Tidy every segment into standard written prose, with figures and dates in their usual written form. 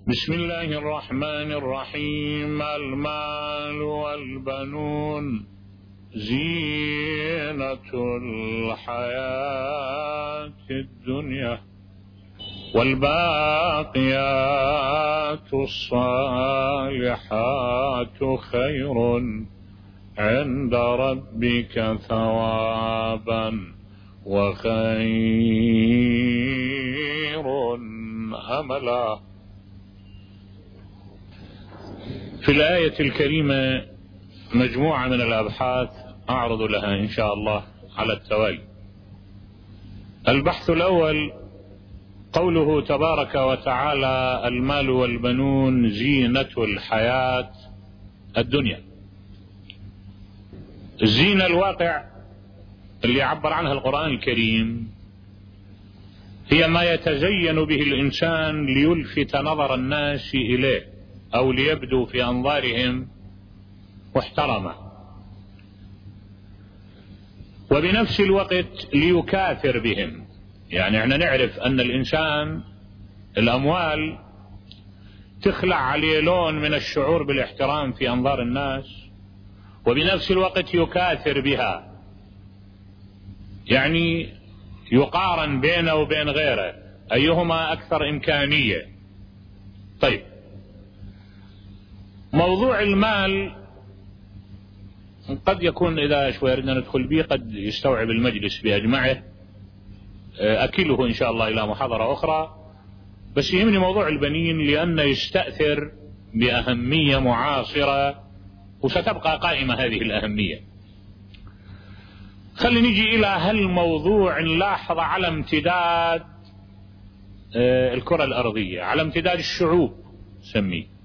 بسم الله الرحمن الرحيم. المال والبنون زينة الحياة الدنيا والباقيات الصالحات خير عند ربك ثوابا وخير أملا. في الآية الكريمة مجموعة من الأبحاث أعرض لها إن شاء الله على التوالي. البحث الأول قوله تبارك وتعالى: المال والبنون زينة الحياة الدنيا. الزينة الواقع اللي عبر عنها القرآن الكريم هي ما يتزين به الإنسان ليلفت نظر الناس إليه أو ليبدو في أنظارهم محترما، وبنفس الوقت ليكاثر بهم. يعني احنا نعرف أن الإنسان الأموال تخلع عليه لون من الشعور بالاحترام في أنظار الناس، وبنفس الوقت يكاثر بها، يعني يقارن بينه وبين غيره أيهما أكثر إمكانية. طيب، موضوع المال قد يكون إذا شوي ردنا ندخل به قد يستوعب المجلس بأجمعه، أكله إن شاء الله إلى محاضرة أخرى، بس يهمني موضوع البنين لأنه يستأثر بأهمية معاصرة وستبقى قائمة هذه الأهمية. خلينا نجي إلى هالموضوع نلاحظ على امتداد الكرة الأرضية، على امتداد الشعوب سميه.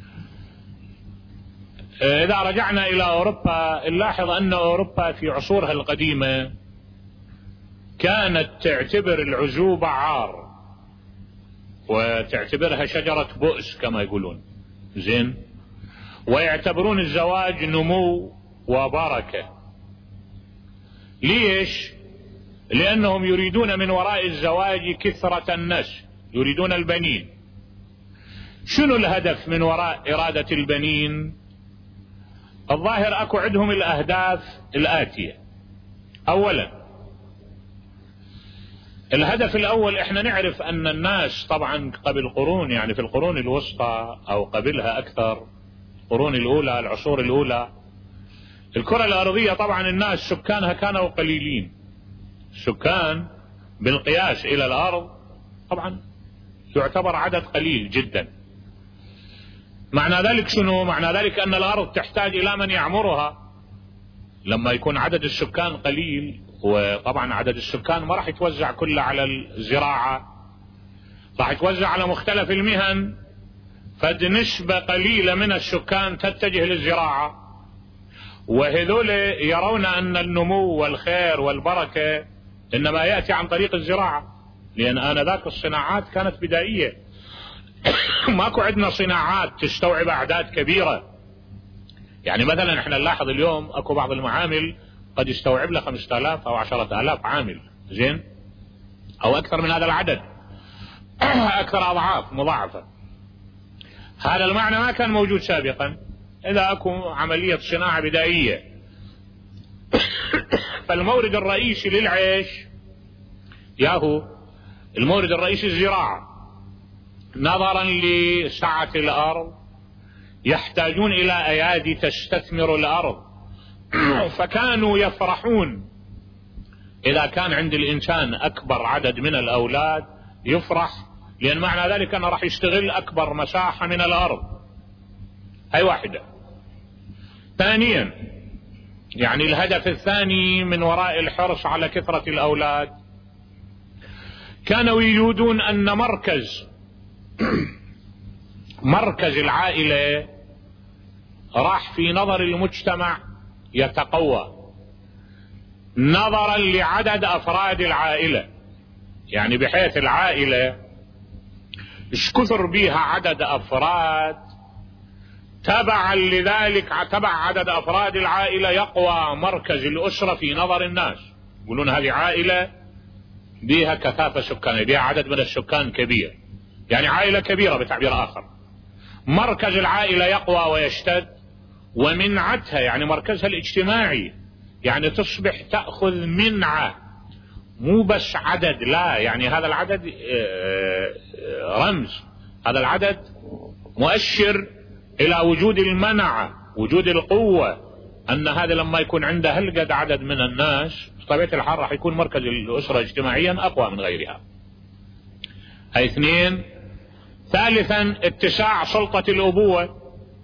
إذا رجعنا إلى أوروبا نلاحظ أن أوروبا في عصورها القديمة كانت تعتبر العزوبة عار وتعتبرها شجرة بؤس كما يقولون، زين، ويعتبرون الزواج نمو وبركة. ليش؟ لأنهم يريدون من وراء الزواج كثرة النسل، يريدون البنين. شنو الهدف من وراء إرادة البنين؟ الظاهر أكو عندهم الأهداف الآتية. أولا، الهدف الأول احنا نعرف أن الناس طبعا قبل قرون، يعني في القرون الوسطى أو قبلها أكثر، القرون الأولى، العصور الأولى، الكرة الأرضية طبعا الناس سكانها كانوا قليلين، السكان بالقياس إلى الأرض طبعا يعتبر عدد قليل جدا. معنى ذلك شنو؟ معنى ذلك أن الأرض تحتاج إلى من يعمرها. لما يكون عدد السكان قليل، وطبعا عدد السكان ما راح يتوزع كله على الزراعة، راح يتوزع على مختلف المهن، فنسبة قليلة من السكان تتجه للزراعة، وهذول يرون أن النمو والخير والبركة إنما يأتي عن طريق الزراعة، لأن آنذاك الصناعات كانت بدائية، ماكو عندنا صناعات تستوعب أعداد كبيرة. يعني مثلا احنا نلاحظ اليوم اكو بعض المعامل قد يستوعب له 5000 أو 10,000 عامل، زين، أو أكثر من هذا العدد، أكثر أضعاف مضاعفة. هذا المعنى ما كان موجود سابقا إذا أكو عملية صناعة بدائية. فالمورد الرئيسي للعيش ياهو المورد الرئيسي الزراعة. نظرا لسعة الأرض يحتاجون إلى أيادي تستثمر الأرض، فكانوا يفرحون إذا كان عند الإنسان أكبر عدد من الأولاد، يفرح لأن معنى ذلك أنه راح يشتغل أكبر مساحة من الأرض. هاي واحدة. ثانيا، يعني الهدف الثاني من وراء الحرص على كثرة الأولاد، كانوا يريدون أن مركز العائلة راح في نظر المجتمع يتقوى نظرا لعدد أفراد العائلة، يعني بحيث العائلة ايش كثر بيها عدد أفراد، تبعا لذلك تبع عدد أفراد العائلة يقوى مركز الأسرة في نظر الناس. يقولون هذه عائلة بها كثافة سكانية، بها عدد من السكان كبير، يعني عائلة كبيرة بتعبير آخر. مركز العائلة يقوى ويشتد، ومنعتها يعني مركزها الاجتماعي، يعني تصبح تأخذ منعة، مو بس عدد، لا، يعني هذا العدد رمز، هذا العدد مؤشر إلى وجود المنعة، وجود القوة، أن هذا لما يكون عنده هالقد عدد من الناس بطبيعة الحال راح يكون مركز الأسرة اجتماعيا أقوى من غيرها. هاي اثنين. ثالثا اتساع سلطة الأبوة.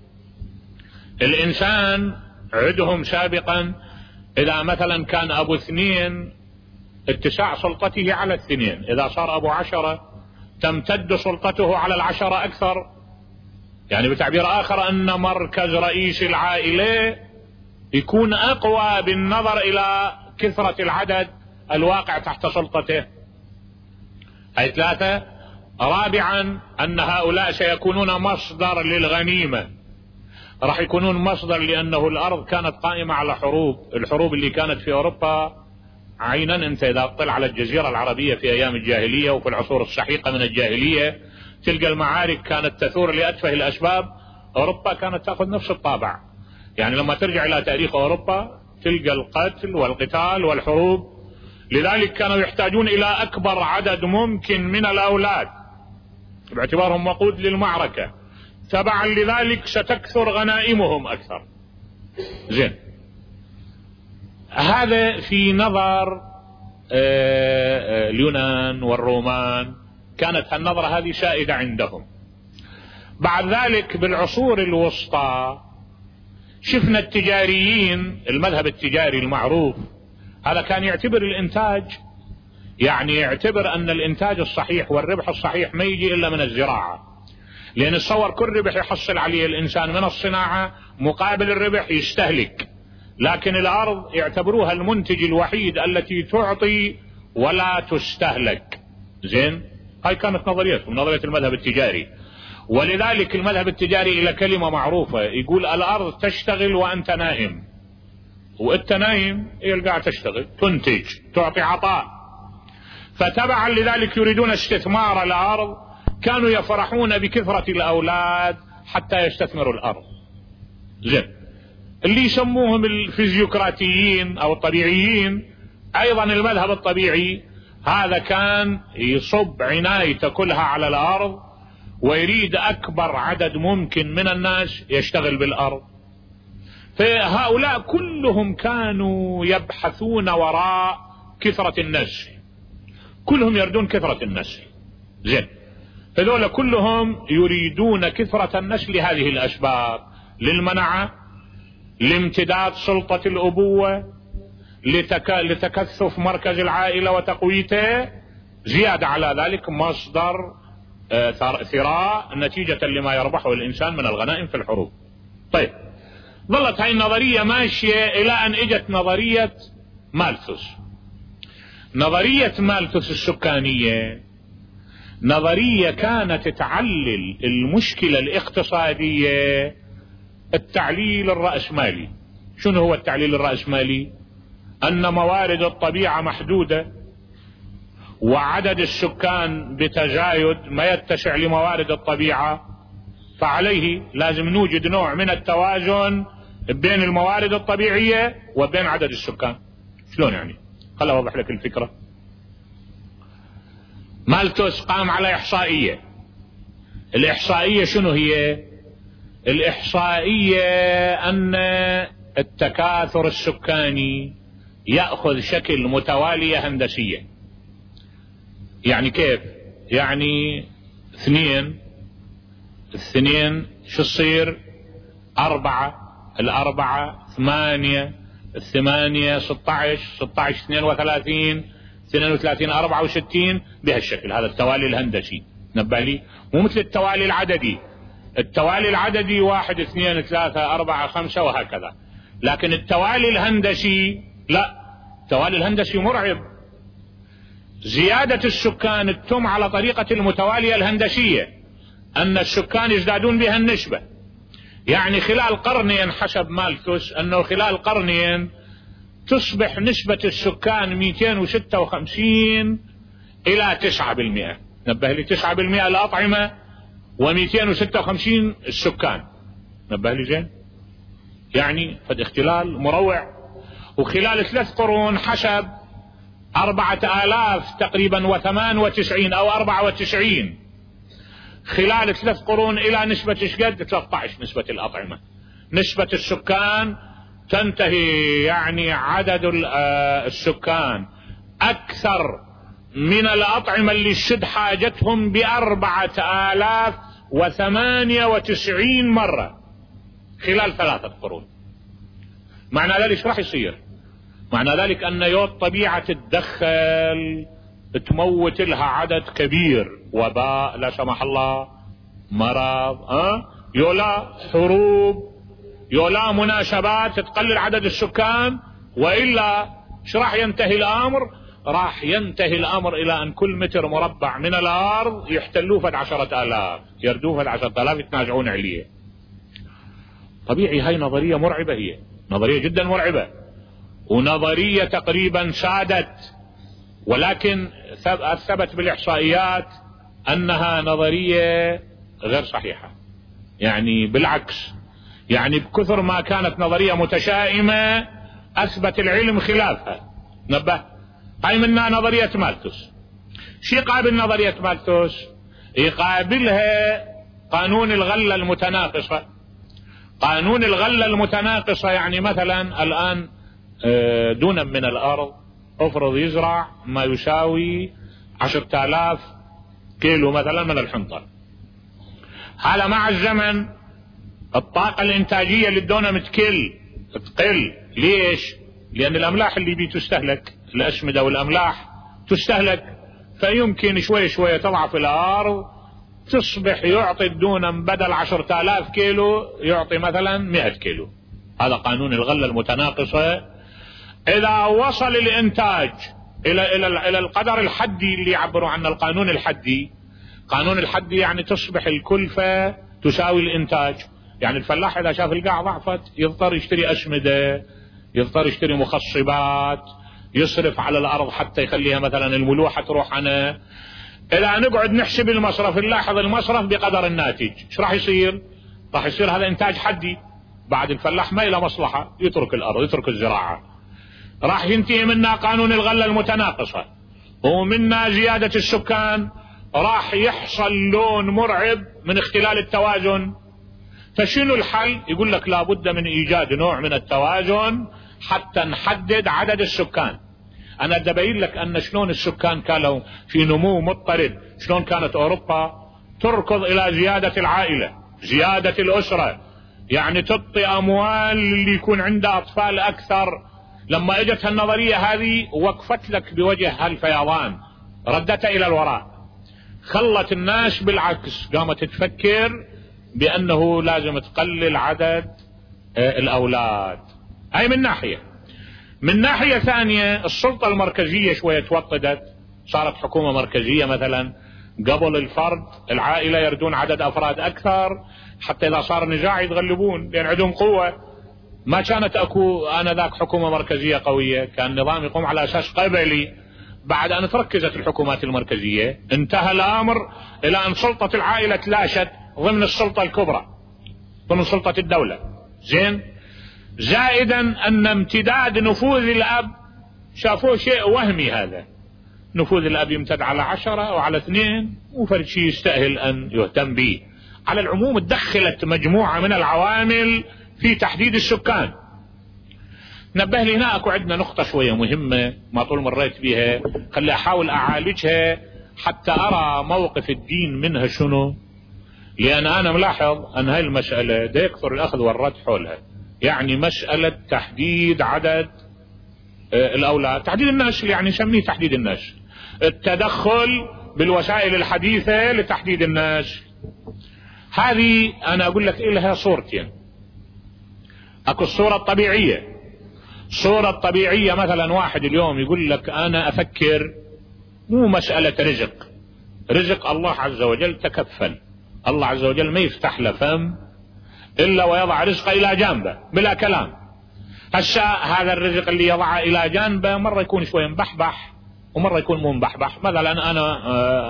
الإنسان عندهم سابقا إذا مثلا كان أبو اثنين اتساع سلطته على الاثنين، إذا صار أبو 10 تمتد سلطته على 10 أكثر. يعني بتعبير آخر أن مركز رئيس العائلة يكون أقوى بالنظر إلى كثرة العدد الواقع تحت سلطته. هاي 3. رابعا أن هؤلاء سيكونون مصدر للغنيمة، راح يكونون مصدر، لأنه الأرض كانت قائمة على الحروب اللي كانت في أوروبا عينا. أنت إذا اطلع على الجزيرة العربية في أيام الجاهلية وفي العصور السحيقة من الجاهلية تلقى المعارك كانت تثور لأتفه الأسباب. أوروبا كانت تأخذ نفس الطابع، يعني لما ترجع إلى تاريخ أوروبا تلقى القتل والقتال والحروب، لذلك كانوا يحتاجون إلى أكبر عدد ممكن من الأولاد باعتبارهم وقود للمعركة، تبعا لذلك ستكثر غنائمهم أكثر. زين، هذا في نظر اليونان والرومان، كانت النظرة هذه سائدة عندهم. بعد ذلك بالعصور الوسطى شفنا التجاريين، المذهب التجاري المعروف هذا كان يعتبر الإنتاج، يعني يعتبر أن الإنتاج الصحيح والربح الصحيح ما يجي إلا من الزراعة، لأن الصور كل ربح يحصل عليه الإنسان من الصناعة مقابل الربح يستهلك، لكن الأرض يعتبروها المنتج الوحيد التي تعطي ولا تستهلك. زين، هاي كانت نظريتهم، نظرية المذهب التجاري. ولذلك المذهب التجاري إلى كلمة معروفة يقول الأرض تشتغل وأنت نائم، وأنت نايم يلقى تشتغل، تنتج، تعطي عطاء. فتبعا لذلك يريدون استثمار الأرض، كانوا يفرحون بكثرة الأولاد حتى يستثمروا الأرض. زين، اللي يسموهم الفيزيوقراطيين أو الطبيعيين أيضا المذهب الطبيعي هذا كان يصب عنايته كلها على الأرض، ويريد أكبر عدد ممكن من الناس يشتغل بالأرض. فهؤلاء كلهم كانوا يبحثون وراء كثرة النسل، كلهم يريدون كثرة النسل. زين، هذول كلهم يريدون كثرة النسل لهذه الأسباب: للمنعة، لامتداد سلطة الأبوة، لتكثف مركز العائلة وتقويته، زيادة على ذلك مصدر ثراء نتيجة لما يربحه الإنسان من الغنائم في الحروب. طيب، ظلت هاي النظرية ماشية إلى أن اجت نظرية مالثوس. نظرية مالثوس السكانية نظرية كانت تعلل المشكلة الاقتصادية التعليل الرأسمالي. شنو هو التعليل الرأسمالي؟ أن موارد الطبيعة محدودة، وعدد السكان بتزايد ما يتسع لموارد الطبيعة، فعليه لازم نوجد نوع من التوازن بين الموارد الطبيعية وبين عدد السكان. شلون يعني؟ خل أوضح لك الفكرة. مالثوس قام على إحصائية. الإحصائية شنو هي؟ الإحصائية أن التكاثر السكاني يأخذ شكل متوالية هندسية. يعني كيف؟ يعني اثنين شو تصير؟ 4، 4 8، 8 16، 16 32، 32 64 بهالشكل. هذا التوالي الهندسي. نبالي مو مثل التوالي العددي. التوالي العددي 1 2 3 4 5 وهكذا، لكن التوالي الهندسي لا، التوالي الهندسي مرعب. زيادة السكان تتم على طريقة المتوالية الهندسية، أن السكان يزدادون بها النسبة. يعني خلال قرنين حسب مالثوس أنه خلال قرنين تصبح نسبة السكان 256 إلى 9%. نبه لي 9% الأطعمة و256 السكان. نبه لي زين، يعني فد اختلال مروع. وخلال 3 قرون حسب 4000 تقريبا و98 أو 94 خلال 3 قرون إلى نسبة شقد 13 نسبة الأطعمة. نسبة السكان تنتهي، يعني عدد السكان أكثر من الأطعمة اللي السد حاجتهم ب4098 مرة خلال 3 قرون. معنى ذلك ايش راح يصير؟ معنى ذلك أن الطبيعة تتدخل، تموت لها عدد كبير، وباء لا سمح الله، مرض، يولا حروب، يولا مناسبات تقلل عدد السكان. وإلا ايش راح ينتهي الأمر؟ راح ينتهي الأمر إلى أن كل متر مربع من الأرض يحتلوه فد 10,000، يردوه فد 10,000 يتنازعون عليه. طبيعي هاي نظرية مرعبة، هي نظرية جدا مرعبة، ونظرية تقريبا سادت، ولكن ثبت بالإحصائيات أنها نظرية غير صحيحة. يعني بالعكس، يعني بكثر ما كانت نظرية متشائمة أثبت العلم خلافها. نبه، هاي منها نظرية مالثوس. شي يقابل نظرية مالثوس؟ يقابلها قانون الغلة المتناقصة. قانون الغلة المتناقصة يعني مثلا الآن دون من الأرض افرض يزرع ما يساوي 10,000 كيلو مثلا من الحنطة. هذا مع الزمن الطاقة الإنتاجية للدونم تقل. ليش؟ لأن الأملاح اللي بتستهلك، الأسمدة والأملاح تستهلك، فيمكن شوي شوي تضعف الأرض، تصبح يعطي الدونم بدل 10,000 كيلو يعطي مثلا 100 كيلو. هذا قانون الغلة المتناقصة. إذا وصل الإنتاج إلى القدر الحدي اللي يعبروا عنه القانون الحدي. قانون الحدي يعني تصبح الكلفة تساوي الإنتاج. يعني الفلاح إذا شاف القاع ضعفت يضطر يشتري أسمدة، يضطر يشتري مخصبات، يصرف على الأرض حتى يخليها مثلا الملوحة تروح عنها. إذا نقعد نحسب المصرف، نلاحظ المصرف بقدر الناتج، ايش راح يصير؟ راح يصير هذا إنتاج حدي. بعد الفلاح ما إلى مصلحة، يترك الأرض، يترك الزراعة. راح ينتهي منا قانون الغلة المتناقصة، ومنا زيادة السكان. راح يحصل لون مرعب من اختلال التوازن. فشنو الحل؟ يقول لك لابد من إيجاد نوع من التوازن حتى نحدد عدد السكان. أنا أبين لك أن شلون السكان كانوا في نمو مضطرد، شلون كانت أوروبا تركض إلى زيادة العائلة، زيادة الأسرة، يعني تعطي أموال اللي يكون عنده أطفال أكثر. لما اجت النظرية هذه وقفت لك بوجه هالفيضان، ردتها إلى الوراء، خلت الناس بالعكس قامت تفكر بأنه لازم تقلل عدد الأولاد. هاي من ناحية. من ناحية ثانية السلطة المركزية شوية توطدت، صارت حكومة مركزية مثلا. قبل الفرد العائلة يردون عدد أفراد أكثر حتى إذا صار نزاع يتغلبون لأن عندهم قوة. ما كانت أكو آنذاك حكومة مركزية قوية، كان النظام يقوم على أساس قبلي. بعد أن تركزت الحكومات المركزية انتهى الأمر إلى أن سلطة العائلة تلاشت ضمن السلطة الكبرى، ضمن سلطة الدولة. زين، زائدا أن امتداد نفوذ الأب شافوه شيء وهمي. هذا نفوذ الأب يمتد على 10 أو على 2، وفرد شيء يستأهل أن يهتم به. على العموم تدخلت مجموعة من العوامل في تحديد السكان. نبه لي هنا أكو عندنا نقطة شوية مهمة ما طول مريت بها، خلي أحاول أعالجها حتى أرى موقف الدين منها شنو. لأن أنا ملاحظ أن هاي المسألة دا يكثر الأخذ والرد حولها. يعني مسألة تحديد عدد الأولاد، تحديد النسل، يعني نسميه تحديد النسل، التدخل بالوسائل الحديثة لتحديد النسل. هذه أنا أقول لك إلها صورتين. أكو الصورة الطبيعية. الصورة الطبيعية مثلا واحد اليوم يقول لك أنا أفكر مو مسألة رزق الله عز وجل تكفل، الله عز وجل ما يفتح له فم إلا ويضع رزقه إلى جانبه بلا كلام. هسا هذا الرزق اللي يضعه إلى جانبه مرة يكون شوي مبحبح، ومرة يكون مو مبحبح. مثلا أنا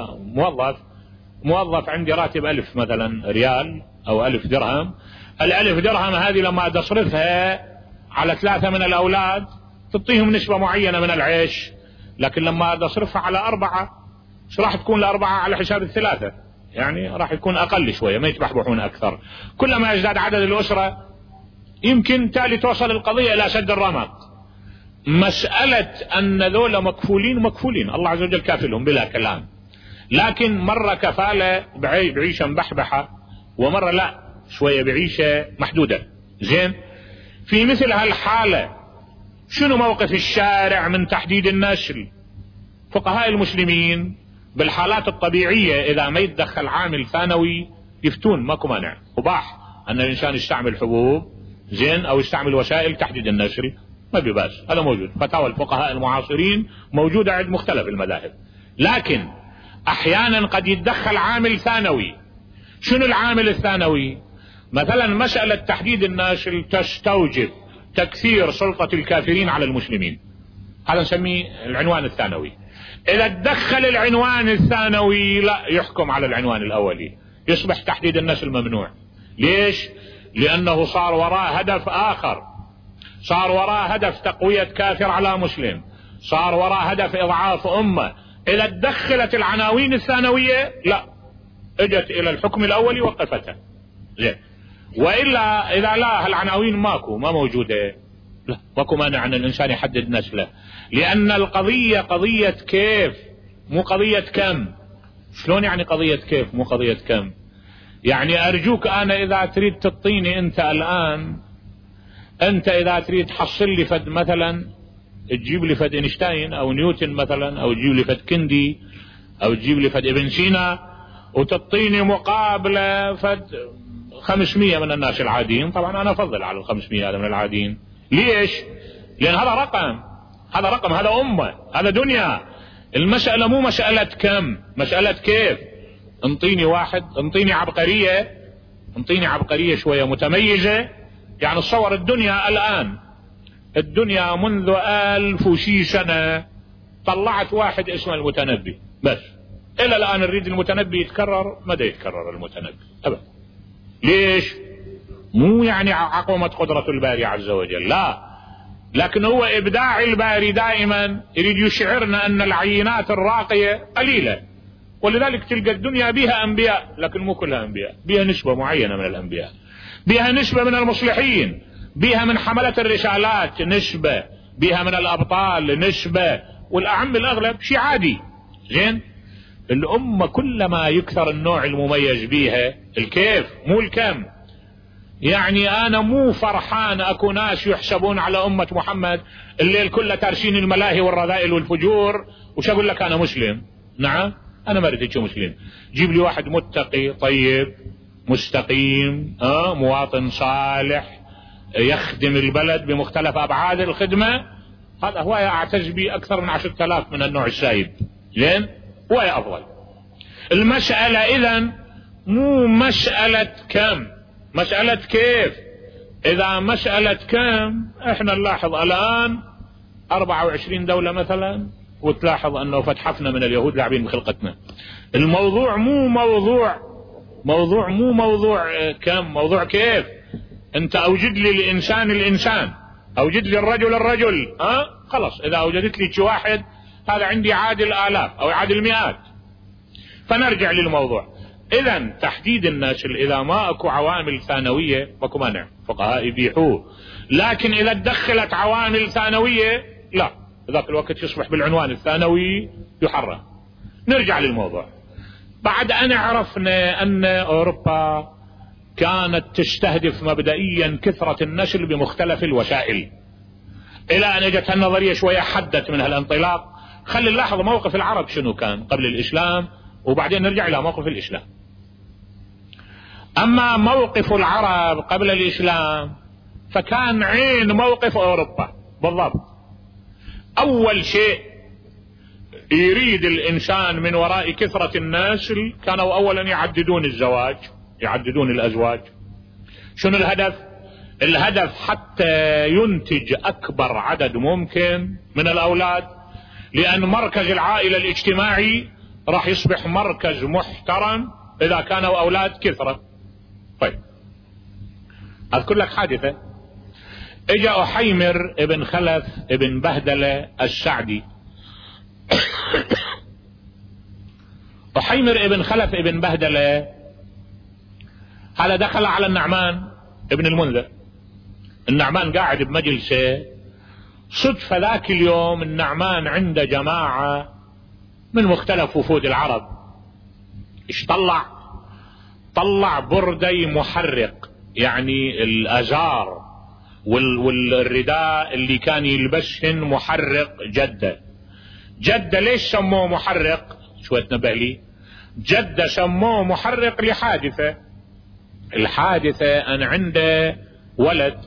موظف عندي راتب 1000 مثلا ريال أو 1000 درهم. 1000 درهم هذه لما تصرفها على 3 من الأولاد تعطيهم نسبة معينة من العيش، لكن لما تصرفها على 4 شو راح تكون ال4 على حساب ال3؟ يعني راح يكون أقل شوية، ما يتبحبحون أكثر. كلما يزداد عدد الأسرة يمكن تالي توصل القضية إلى سد الرمق. مسألة أن ذولا مكفولين الله عز وجل كافلهم بلا كلام، لكن مرة كفالة بعيشة مبحبحة، ومرة لا شوية بعيشة محدودة. زين، في مثل هالحالة شنو موقف الشارع من تحديد النسل؟ فقهاء المسلمين بالحالات الطبيعية إذا ما يتدخل عامل ثانوي يفتون ماكو مانع، مباح أن الإنسان يستعمل حبوب زين أو يستعمل وسائل تحديد النسل، ما بباس، هذا موجود. فتاوى الفقهاء المعاصرين موجودة عند مختلف المذاهب. لكن أحيانا قد يتدخل عامل ثانوي. شنو العامل الثانوي؟ مثلا مسألة تحديد النسل تستوجب تكثير سلطة الكافرين على المسلمين، هذا نسميه العنوان الثانوي. إذا تدخل العنوان الثانوي لا يحكم على العنوان الأولي، يصبح تحديد النسل ممنوع. ليش؟ لأنه صار وراء هدف آخر، صار وراء هدف تقوية كافر على مسلم، صار وراء هدف إضعاف أمة. إذا تدخلت العناوين الثانوية لا، اجت إلى الحكم الأولي وقفتها. زين، وإلا إذا لا هالعناوين ما موجودة، لا ماكو مانع أن الإنسان يحدد نسله، لأن القضية قضية كيف مو قضية كم. شلون يعني قضية كيف مو قضية كم؟ يعني أرجوك أنا إذا تريد تعطيني أنت الآن، أنت إذا تريد تحصل لي فد مثلا، تجيب لي فد إينشتاين أو نيوتن مثلا، أو تجيب لي فد كندي، أو تجيب لي فد ابن سينا، وتعطيني مقابلة فد 500 من الناس العاديين، طبعا أنا أفضل على 500 هذا من العاديين. ليش؟ لأن هذا رقم، هذا أمة، هذا دنيا. المسألة مو مسألة كم، مسألة كيف. انطيني واحد، انطيني عبقرية شوية متميزة. يعني تصور الدنيا الآن، الدنيا منذ 1000 وشي سنة طلعت واحد اسمه المتنبي بس، إلى الآن نريد المتنبي يتكرر، ماذا يتكرر المتنبي أبدا. ليش؟ مو يعني عقومة قدرة الباري عز وجل، لا، لكن هو إبداع الباري دائما يريد يشعرنا أن العينات الراقية قليلة، ولذلك تلقى الدنيا بها أنبياء، لكن مو كلها أنبياء، بها نسبة معينة من الأنبياء، بها نسبة من المصلحين، بها من حملة الرسالات نسبة، بها من الأبطال نسبة، والأعم الأغلب شيء عادي. زين، الأمة كلما يكثر النوع المميز بيها، الكيف مو الكم. يعني أنا مو فرحان أكو ناس يحسبون على أمة محمد الليل كله تارسين الملاهي والرذائل والفجور، وش أقول لك أنا مسلم؟ نعم أنا ما أريد مسلم. جيب لي واحد متقي طيب مستقيم، مواطن صالح يخدم البلد بمختلف أبعاد الخدمة، هذا هو أعتز به أكثر من 10,000 من النوع السائد. زين، هو أفضل. المسألة إذن مو مسألة كم، مسألة كيف. إذا مسألة كم، إحنا نلاحظ الآن 24 دولة مثلا، وتلاحظ أنه فتحفنا من اليهود لاعبين بخلقتنا. الموضوع مو موضوع كم، موضوع كيف. أنت أوجد لي الإنسان، أوجد لي الرجل، خلاص إذا أوجدت لي واحد هذا عندي عادل آلاف أو عادل مئات. فنرجع للموضوع. إذن تحديد النسل إذا ما أكو عوامل ثانوية ماكو مانع، فقهاء يبيحوه، لكن إذا تدخلت عوامل ثانوية لا، ذاك الوقت يصبح بالعنوان الثانوي يحرم. نرجع للموضوع. بعد أن عرفنا أن أوروبا كانت تستهدف مبدئيا كثرة النسل بمختلف الوسائل، إلى أن اجت النظرية شوية حدت من هالانطلاق. خلي نلاحظ موقف العرب شنو كان قبل الإسلام، وبعدين نرجع إلى موقف الإسلام. أما موقف العرب قبل الإسلام فكان عين موقف أوروبا بالضبط. أول شيء يريد الإنسان من وراء كثرة النسل، كانوا أولا يعددون الزواج، يعددون الأزواج. شنو الهدف؟ الهدف حتى ينتج أكبر عدد ممكن من الأولاد، لأن مركز العائلة الاجتماعي راح يصبح مركز محترم إذا كانوا أولاد كثرة. طيب أذكر لك حادثة. اجا أحيمر ابن خلف ابن بهدلة السعدي. أحيمر ابن خلف ابن بهدلة هذا دخل على النعمان ابن المنذر. النعمان قاعد بمجلسه، صدفة ذاك اليوم النعمان عنده جماعة من مختلف وفود العرب. ايش طلع بردي محرق، يعني الازار والرداء اللي كان يلبسهن محرق جدة ليش سموه محرق؟ شوية تنبه لي. جدة سموه محرق لحادثة. الحادثة أن عنده ولد،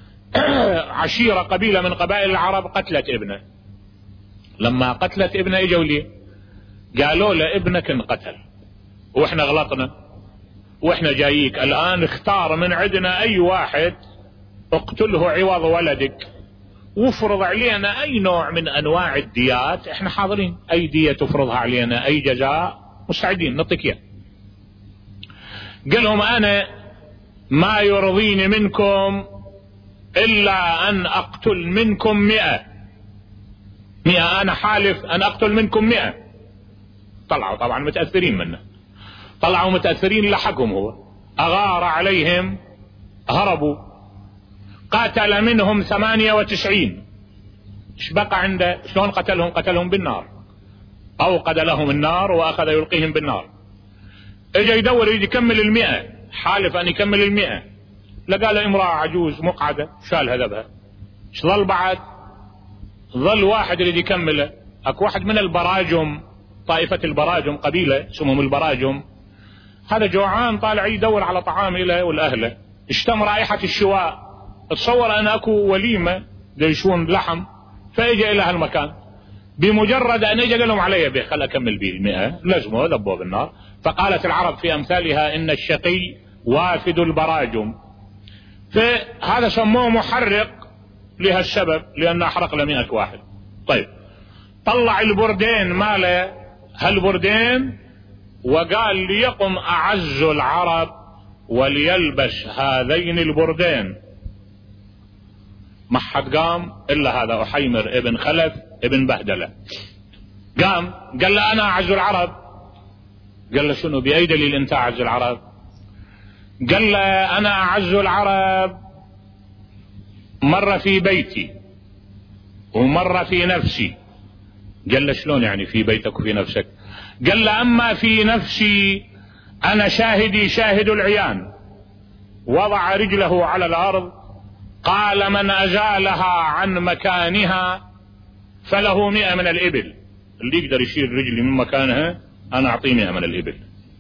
عشيرة قبيلة من قبائل العرب قتلت ابنه. لما قتلت ابنه اجوا لي قالوا له ابنك انقتل واحنا غلطنا واحنا جاييك الآن، اختار من عندنا اي واحد اقتله عوض ولدك، وافرض علينا اي نوع من انواع الديات، احنا حاضرين، اي دية تفرضها علينا، اي جزاء مستعدين نعطيك اياه. قال لهم انا ما يرضيني منكم الا ان اقتل منكم 100. انا حالف ان اقتل منكم 100. طلعوا طبعا متأثرين منه، طلعوا متأثرين، لحقهم هو، اغار عليهم، هربوا، قاتل منهم 98. ايش بقى عنده؟ شلون قتلهم؟ قتلهم بالنار، اوقد لهم النار واخذ يلقيهم بالنار. اجا يدور يريد يكمل 100، حالف ان يكمل 100، لقى له امرأة عجوز مقعدة شالها ذبها. ايش ظل بعد؟ ظل واحد يريد يكمله. اكو واحد من البراجم، طائفة البراجم، قبيلة اسمهم البراجم، هذا جوعان طالع يدور على طعام له والأهله، اشتم رائحة الشواء، تصور أن أكو وليمة يشون لحم، فإجا إلى هالمكان. بمجرد أن إجا قال لهم علي به خل أكمل به 100، لزموا ذبوا بالنار. فقالت العرب في أمثالها إن الشقي وافد البراجم، فهذا سموه محرق لهالسبب، لأنه أحرق له 100 واحد. طيب طلع البردين ماله، هالبردين، وقال ليقم أعز العرب وليلبس هذين البردين. ما حد قام إلا هذا أحيمر ابن خلف ابن بهدلة. قام قال له أنا أعز العرب. قال له شنو؟ بأي دليل أنت أعز العرب؟ قال له أنا أعز العرب مرة في بيتي ومرة في نفسي. قال له شلون يعني في بيتك وفي نفسك؟ قال له أما في نفسي أنا شاهدي شاهد العيان. وضع رجله على الأرض، قال من أزالها عن مكانها فله 100 من الإبل. اللي يقدر يشيل رجلي من مكانها أنا أعطيه 100 من الإبل.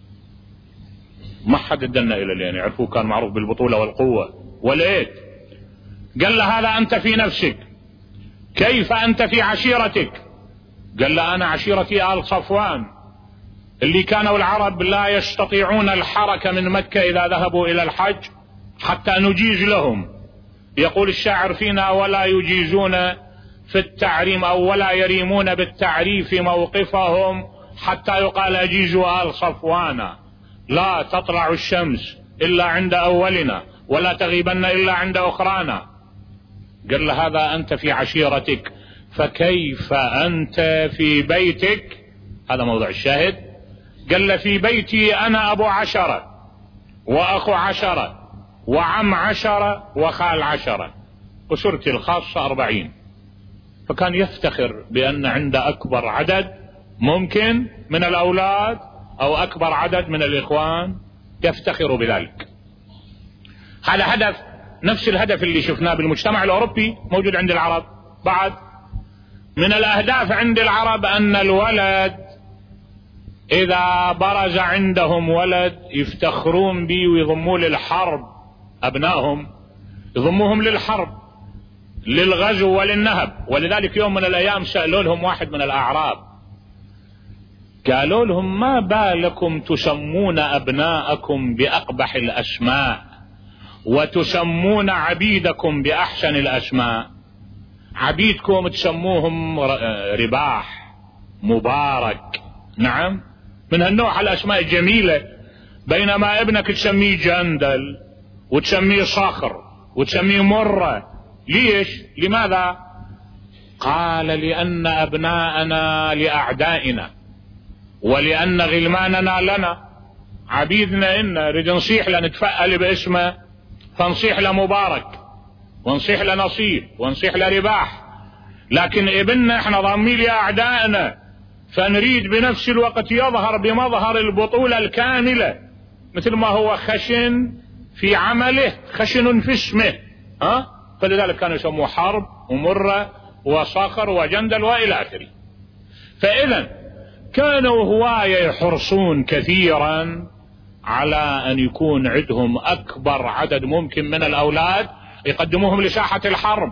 ما حد ادنا إلى اللي يعني يعرفوه، كان معروف بالبطولة والقوة والإيد. قال له هذا أنت في نفسك، كيف أنت في عشيرتك؟ قال له أنا عشيرتي آل صفوان، اللي كانوا العرب لا يستطيعون الحركة من مكة إذا ذهبوا إلى الحج حتى نجيز لهم. يقول الشاعر فينا ولا يجيزون في التعريم أو ولا يريمون بالتعريف موقفهم حتى يقال أجيزوا آل صفوان، لا تطلع الشمس إلا عند أولنا ولا تغيبن إلا عند أخرانا. قال له هذا أنت في عشيرتك، فكيف أنت في بيتك؟ هذا موضوع الشاهد. قال له في بيتي أنا أبو 10 وأخو 10 وعم 10 وخال 10 وسرتي الخاصة 40. فكان يفتخر بأن عنده أكبر عدد ممكن من الأولاد أو أكبر عدد من الإخوان، يفتخر بذلك. هذا هدف، نفس الهدف اللي شفناه بالمجتمع الأوروبي موجود عند العرب. بعد من الأهداف عند العرب أن الولد إذا برز عندهم ولد يفتخرون به ويضموه للحرب، أبنائهم يضموهم للحرب للغزو وللنهب. ولذلك يوم من الأيام سألوا لهم واحد من الأعراب، قالوا لهم ما بالكم تسمون أبناءكم بأقبح الأسماء وتسمون عبيدكم بأحسن الأسماء؟ عبيدكم تسموهم رباح، مبارك، نعم، من هالنوع الأسماء الجميلة، بينما ابنك تسميه جندل وتسميه صخر وتسميه مرة. ليش؟ لماذا؟ قال لأن أبناءنا لأعدائنا ولأن غلماننا لنا، عبيدنا إنا نريد نصيح لنتفأل باسمه، فنصيح لمبارك ونصيح لنصيب ونصيح لرباح. لكن ابننا احنا ضامين لأعدائنا، فنريد بنفس الوقت يظهر بمظهر البطولة الكاملة، مثل ما هو خشن في عمله خشن في اسمه، فلذلك كانوا يسموه حرب ومرة وصخر وجندل وإلى آخره. فإذا كانوا هواية يحرصون كثيرا على أن يكون عندهم أكبر عدد ممكن من الأولاد يقدموهم لساحة الحرب،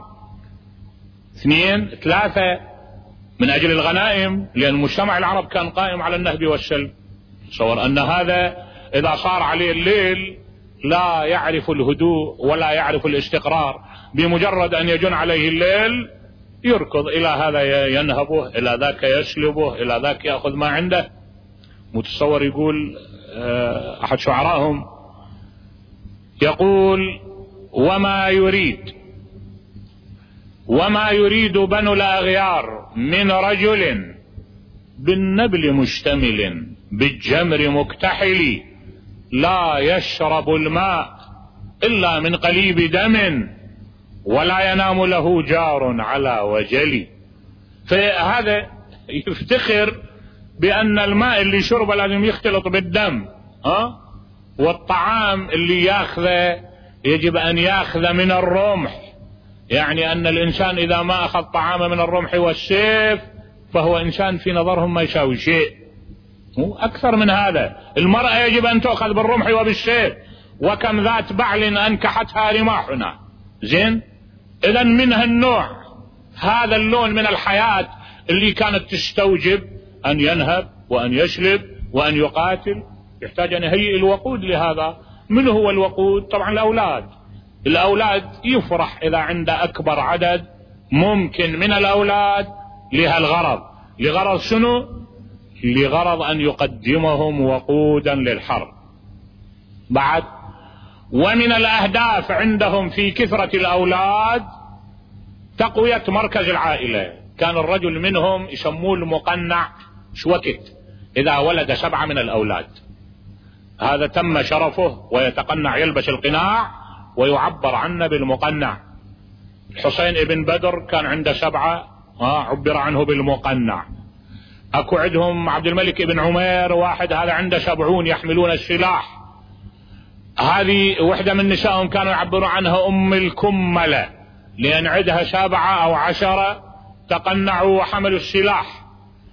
2 3 من أجل الغنائم، لأن المجتمع العرب كان قائم على النهب والسلب. تصور أن هذا إذا صار عليه الليل لا يعرف الهدوء ولا يعرف الاستقرار، بمجرد أن يجن عليه الليل يركض، إلى هذا ينهبه، إلى ذاك يسلبه، إلى ذاك يأخذ ما عنده. متصور يقول أحد شعرائهم يقول: وما يريد بنو الأغيار من رجل بالنبل مشتمل بالجمر مكتحل، لا يشرب الماء إلا من قليب دم ولا ينام له جار على وجل. فهذا يفتخر بأن الماء اللي شربه لازم يختلط بالدم، والطعام اللي ياخذه يجب أن ياخذ من الرمح، يعني أن الإنسان إذا ما أخذ طعامه من الرمح والسيف فهو إنسان في نظرهم ما يساوي شيء. أكثر من هذا، المرأة يجب أن تأخذ بالرمح وبالسيف، وكم ذات بعل أنكحتها رماحنا. زين، إذا من هالنوع، هذا اللون من الحياة اللي كانت تستوجب أن ينهب وأن يسلب وأن يقاتل، يحتاج أن يهيئ الوقود لهذا. من هو الوقود؟ طبعا الأولاد يفرح إذا عنده أكبر عدد ممكن من الأولاد لهالغرض. لغرض شنو؟ لغرض أن يقدمهم وقودا للحرب. بعد، ومن الأهداف عندهم في كثرة الأولاد تقوية مركز العائلة. كان الرجل منهم يسموه المقنع، شوكت، إذا ولد 7 من الأولاد هذا تم شرفه ويتقنع، يلبس القناع ويعبر عنه بالمقنع. الحسين ابن بدر كان عنده 7، عبر عنه بالمقنع. اكو عندهم عبد الملك ابن عمير واحد، هذا عنده 70 يحملون السلاح. هذه وحدة من نسائهم كانوا يعبروا عنها أم الكملة، لأن عندها 7 أو 10 تقنعوا وحملوا السلاح.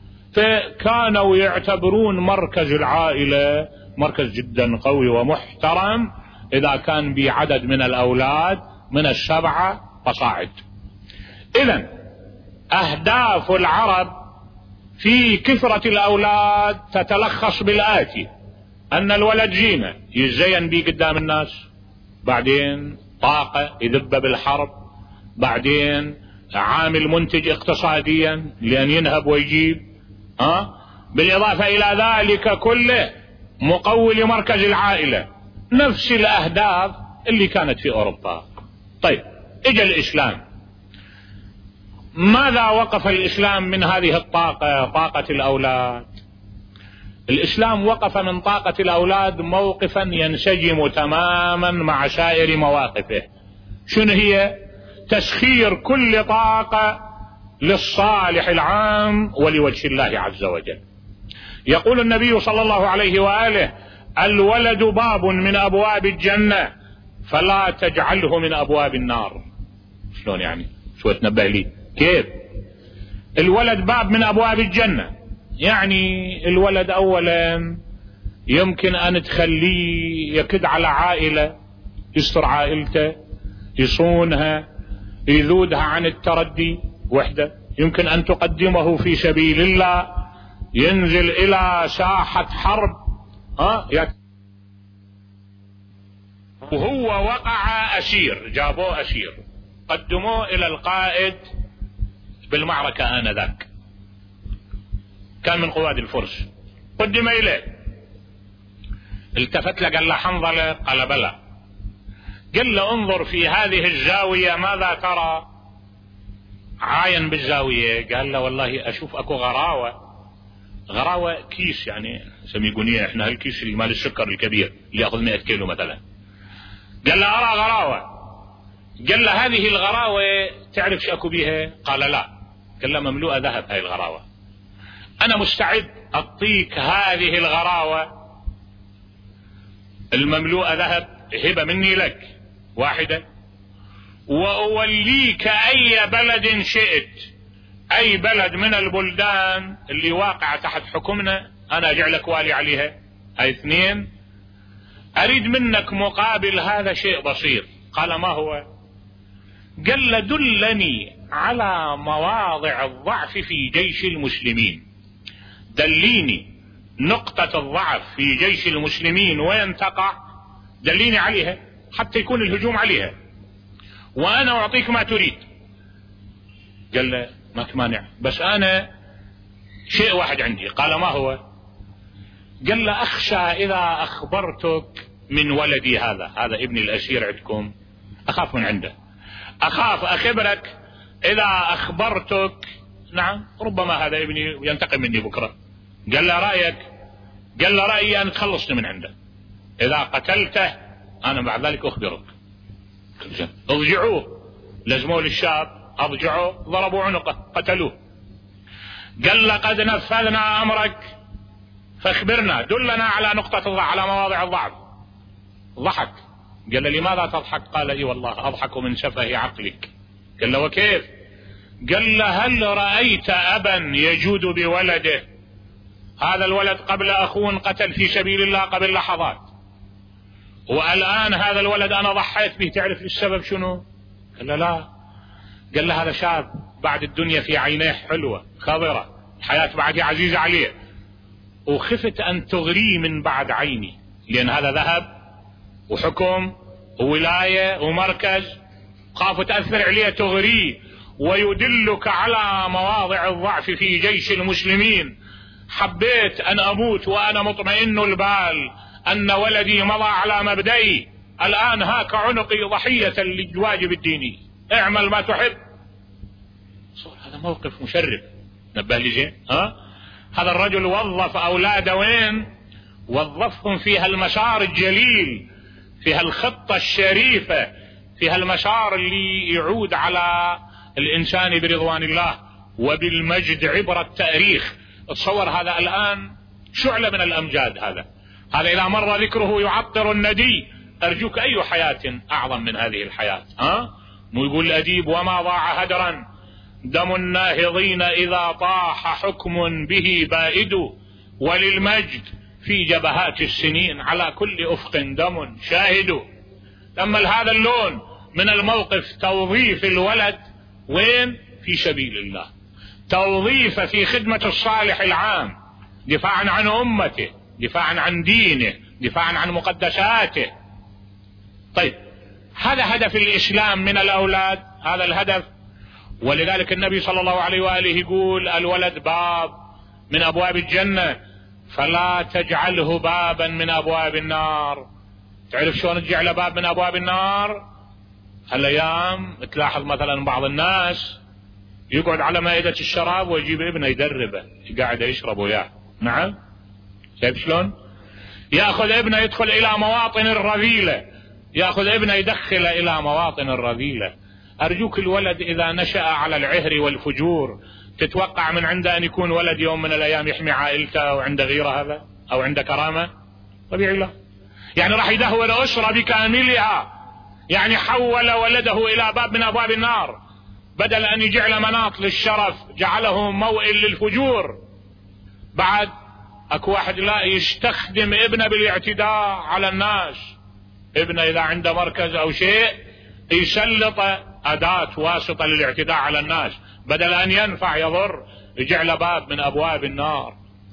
فكانوا يعتبرون مركز العائلة مركز جدا قوي ومحترم إذا كان بعدد من الأولاد من 7 فصاعد. إذن أهداف العرب في كثرة الأولاد تتلخص بالآتي: أن الولد زينة يزين بيه قدام الناس، بعدين طاقة يذب بالحرب، بعدين عامل منتج اقتصاديا لأن ينهب ويجيب، بالإضافة إلى ذلك كله مقوي لمركز العائلة. نفس الأهداف اللي كانت في أوروبا. طيب، اجى الإسلام. ماذا وقف الإسلام من هذه الطاقة، طاقة الأولاد؟ الإسلام وقف من طاقة الأولاد موقفا ينسجم تماما مع سائر مواقفه. شنو هي؟ تسخير كل طاقة للصالح العام ولوجه الله عز وجل. يقول النبي صلى الله عليه وآله: الولد باب من أبواب الجنة فلا تجعله من أبواب النار. شلون يعني؟ شو تنبه لي كيف؟ الولد باب من أبواب الجنة، يعني الولد أولا يمكن أن تخليه يكد على عائلة، يستر عائلته، يصونها، يذودها عن التردي. وحدة يمكن أن تقدمه في سبيل الله، ينزل إلى ساحة حرب، وهو وقع أسير، جابوه أسير، قدموه إلى القائد بالمعركة آنذاك، كان من قواد الفرس. قدم إليه، التفت له قال له حنظلة؟ قال بلى. قال له انظر في هذه الزاوية ماذا ترى؟ عاين بالزاوية، قال له والله أشوف أكو غراوة كيس، يعني نسميه قنية احنا، هالكيس اللي مال السكر الكبير اللي يأخذ 100 كيلو مثلا. قال له أرى غراوة. قال له هذه الغراوة تعرف شو بيها؟ قال لا. قال له مملوءة ذهب هاي الغراوة، أنا مستعد أعطيك هذه الغراوة المملوءة ذهب هبة مني لك واحدة، وأوليك أي بلد شئت، أي بلد من البلدان اللي واقعة تحت حكمنا أنا أجعلك والي عليها. هاي 2. أريد منك مقابل هذا شيء بسيط. قال ما هو؟ قال له دلني على مواضع الضعف في جيش المسلمين، دليني نقطة الضعف في جيش المسلمين وين تقع، دليني عليها حتى يكون الهجوم عليها، وأنا أعطيك ما تريد. قال له ما مانع، بس أنا شيء واحد عندي. قال ما هو؟ قال له أخشى إذا أخبرتك من ولدي هذا ابني الأسير عندكم، أخاف من عنده، أخاف أخبرك إذا أخبرتك نعم ربما هذا ابني ينتقم مني بكرة. قال له رأيك؟ قال له رأيي أن تخلصني من عنده، إذا قتلته أنا بعد ذلك أخبرك. ارجعوه، لزموا للشاب، أرجعوا ضربوا عنقه قتلوه. قال له قد نفذنا أمرك فاخبرنا، دلنا على نقطة الضعف، على مواضع الضعف. ضحك. قال له لماذا تضحك؟ قال اي والله أضحك من سفه عقلك. قال له وكيف؟ قال له هل رأيت أبا يجود بولده؟ هذا الولد قبل أخوه قتل في سبيل الله قبل لحظات، والآن هذا الولد أنا ضحيت به، تعرف السبب شنو؟ قال له لا. قال له هذا شاب بعد الدنيا في عينيه حلوة خضرة، الحياة بعد عزيزة عليه، وخفت أن تغريه من بعد عيني، لأن هذا ذهب وحكم وولاية ومركز، خاف تأثر عليه تغريه ويدلك على مواضع الضعف في جيش المسلمين. حبيت أن أموت وأنا مطمئن البال أن ولدي مضى على مبدئي، الآن هاك عنقي ضحية للواجب الديني، اعمل ما تحب. هذا موقف مشرف، نبه لي زين. هذا الرجل وظف أولاده وين؟ وظفهم في هالمسار الجليل، في هالخطة الشريفة، في هالمسار اللي يعود على الإنسان برضوان الله وبالمجد عبر التاريخ. تصور هذا الآن شعلة من الأمجاد، هذا إذا مر ذكره يعطر الندي. أرجوك أي حياة أعظم من هذه الحياة؟ مو يقول الأديب وما ضاع هدرا دم الناهضين إذا طاح حكم به بائد، وللمجد في جبهات السنين على كل أفق دم شاهد. أما هذا اللون من الموقف، توظيف الولد وين؟ في سبيل الله، توظيف في خدمة الصالح العام، دفاعا عن أمته، دفاعا عن دينه، دفاعا عن مقدساته. طيب هذا هدف الإسلام من الأولاد، هذا الهدف. ولذلك النبي صلى الله عليه وآله يقول الولد باب من أبواب الجنة فلا تجعله بابا من أبواب النار. تعرف شلون تجعل باب من أبواب النار؟ هالأيام تلاحظ مثلا بعض الناس يقعد على مائدة الشراب ويجيب ابنه يدربه قاعد يشرب وياه. نعم، شايف شلون؟ يأخذ ابنه يدخل إلى مواطن الرذيلة، يأخذ ابنه يدخل إلى مواطن الرذيلة. أرجوك الولد إذا نشأ على العهر والفجور تتوقع من عنده أن يكون ولد يوم من الأيام يحمي عائلته وعنده غيرة هذا أو عنده كرامة؟ طبيعي لا. يعني راح يدهور أسرة بكاملها، يعني حول ولده إلى باب من أبواب النار، بدل أن يجعل مناط للشرف جعله موئل للفجور. بعد أكو واحد لا يستخدم ابنه بالاعتداء على الناس، ابنه إذا عنده مركز أو شيء يسلط أداة واسطة للاعتداء على الناس، بدل أن ينفع يضر يجعل باب من أبواب النار.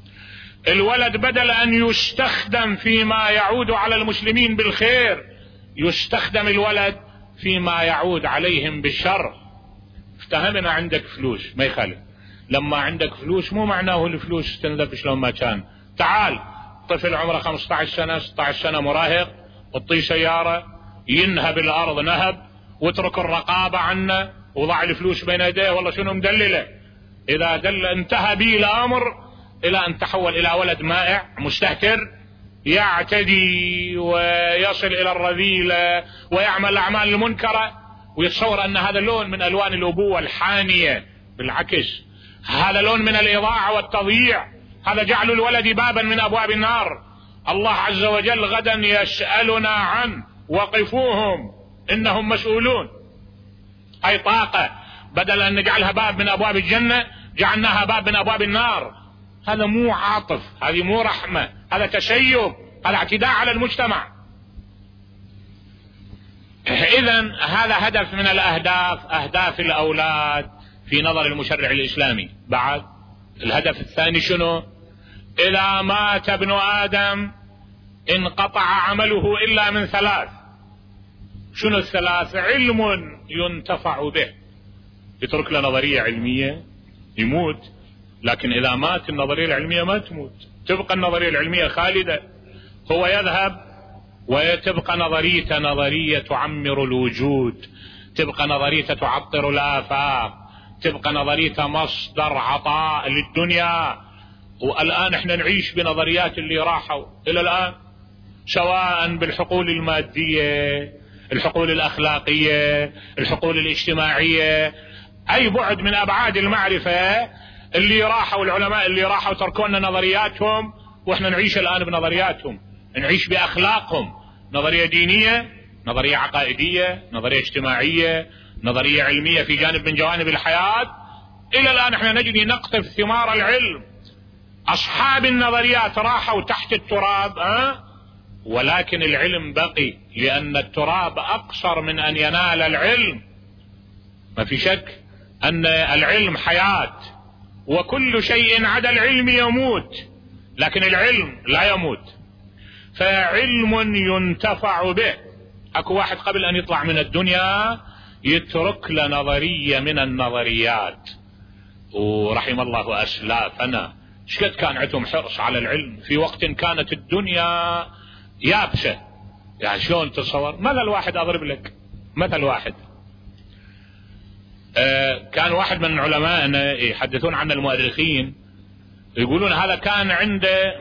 الولد بدل أن يستخدم فيما يعود على المسلمين بالخير، يستخدم الولد فيما يعود عليهم بالشر. افتهمنا عندك فلوس ما يخالف، لما عندك فلوس مو معناه الفلوس تنذب شلون ما كان. تعال طفل عمره 15 سنة 16 سنة مراهق اعطيه سيارة ينهب الارض نهب واترك الرقابة عنه وضع الفلوس بين يديه والله شنو مدلله. اذا دل انتهى به الامر الى ان تحول الى ولد مائع مستهتر يعتدي ويصل الى الرذيلة ويعمل الاعمال المنكرة ويتصور ان هذا لون من الوان الابوة الحانية. بالعكس هذا لون من الاضاعة والتضييع، هذا جعل الولد بابا من ابواب النار. الله عز وجل غدا يسألنا عنه وقفوهم انهم مسؤولون. اي طاقة بدل ان نجعلها باب من ابواب الجنة جعلناها باب من ابواب النار. هذا مو عاطف، هذه مو رحمة، هذا تشيب، هذا اعتداء على المجتمع. اذا هذا هدف من الاهداف، اهداف الاولاد في نظر المشرع الاسلامي. بعد الهدف الثاني شنو؟ اذا مات ابن ادم انقطع عمله الا من ثلاث. شنو الثلاث؟ علم ينتفع به، يترك له نظرية علمية يموت، لكن اذا مات النظرية العلمية ما تموت، تبقى النظرية العلمية خالدة، هو يذهب وتبقى نظرية تعمر الوجود، تبقى نظرية تعطر الآفاق، تبقى نظرية مصدر عطاء للدنيا. والآن احنا نعيش بنظريات اللي راحوا إلى الآن، سواء بالحقول المادية، الحقول الأخلاقية، الحقول الاجتماعية، أي بعد من أبعاد المعرفة اللي راحوا، العلماء اللي راحوا تركوا لنا نظرياتهم، واحنا نعيش الآن بنظرياتهم، نعيش بأخلاقهم، نظرية دينية، نظرية عقائدية، نظرية اجتماعية، نظرية علمية في جانب من جوانب الحياة. إلى الآن احنا نجري نقطف ثمار العلم. أصحاب النظريات راحوا تحت التراب ولكن العلم بقي، لأن التراب أقصر من أن ينال العلم. ما في شك أن العلم حياة، وكل شيء عدا العلم يموت، لكن العلم لا يموت، فعلم ينتفع به. اكو واحد قبل ان يطلع من الدنيا يترك لنظرية من النظريات، ورحم الله اسلافنا شقد كان عندهم حرص على العلم في وقت كانت الدنيا يابسة. يعني شلون تصور؟ مثل واحد اضرب لك مثل واحد. كان واحد من علمائنا يحدثون عن المؤرخين يقولون هذا كان عنده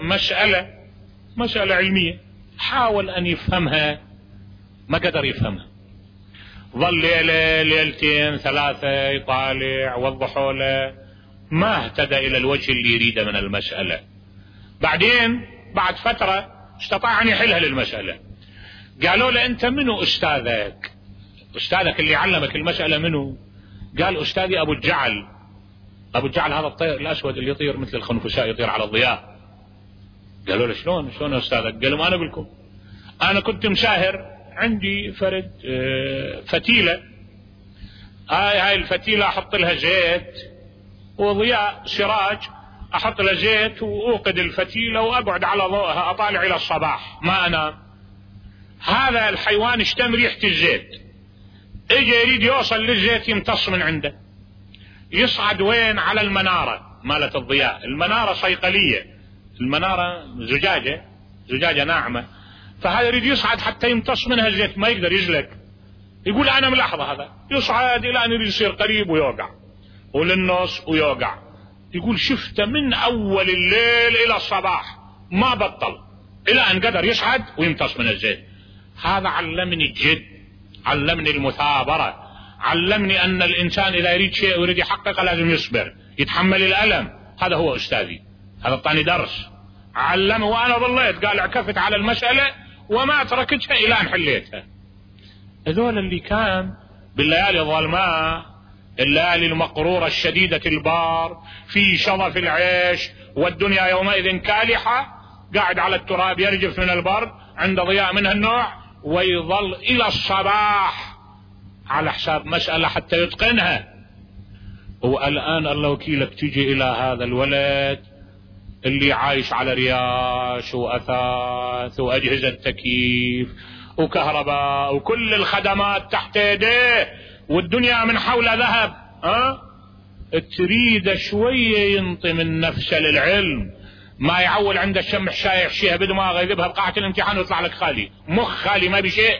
مسألة علمية، حاول ان يفهمها ما قدر يفهمها، ظل ليلة ليلتين ثلاثة يطالع وضحوا له، ما اهتدى الى الوجه اللي يريده من المسألة. بعدين بعد فترة استطاع ان يحلها للمسألة. قالوا له انت منو استاذك؟ استاذك اللي علمك المسألة منو؟ قال استاذي ابو الجعل. ابو الجعل هذا الطير الاسود اللي يطير مثل الخنفساء يطير على الضياء. قالوا له شلون استاذك؟ قال لهم انا بلكم، انا كنت مساهر عندي فرد فتيلة، هاي الفتيلة احط لها زيت وضياء سراج، احط لها زيت واوقد الفتيلة واقعد على ضوءها اطالع الى الصباح ما انام. هذا الحيوان اشتم ريحة الزيت، اجى يريد يوصل للزيت يمتص من عنده، يصعد وين؟ على المنارة مالت الضياء. المنارة صيقلية، المنارة زجاجة ناعمة، فهذا يريد يصعد حتى يمتص منها الزيت، ما يقدر يزلق. يقول انا ملاحظة هذا يصعد الى ان يريد يصير قريب ويوقع، وللنص ويوقع. يقول شفته من اول الليل الى الصباح ما بطل الى ان قدر يصعد ويمتص من الزيت. هذا علمني الجد، علمني المثابرة، علمني ان الانسان اذا يريد شيء ويريد يحققه لازم يصبر، يتحمل الالم. هذا هو استاذي، هذا اعطاني درس علمه، وانا ظليت قال عكفت على المسألة وما تركتها الى ان حليتها. هذول اللي كان بالليالي الظلماء، الليالي المقرورة الشديدة البار، في شظف العيش والدنيا يومئذ كالحة، قاعد على التراب يرجف من البرد عند ضياء من هالنوع، ويظل الى الصباح على حساب مسألة حتى يتقنها. والآن الله وكيلك تيجي الى هذا الولد اللي عايش على رياش واثاث واجهزة تكييف وكهرباء وكل الخدمات تحت يديه، والدنيا من حوله ذهب، تريد شوية ينطي من نفسه للعلم، ما يعول عنده الشمح شايح شيها بدماغه يذبها بقاعة الامتحان ويطلع لك خالي، مخ خالي ما بشيء.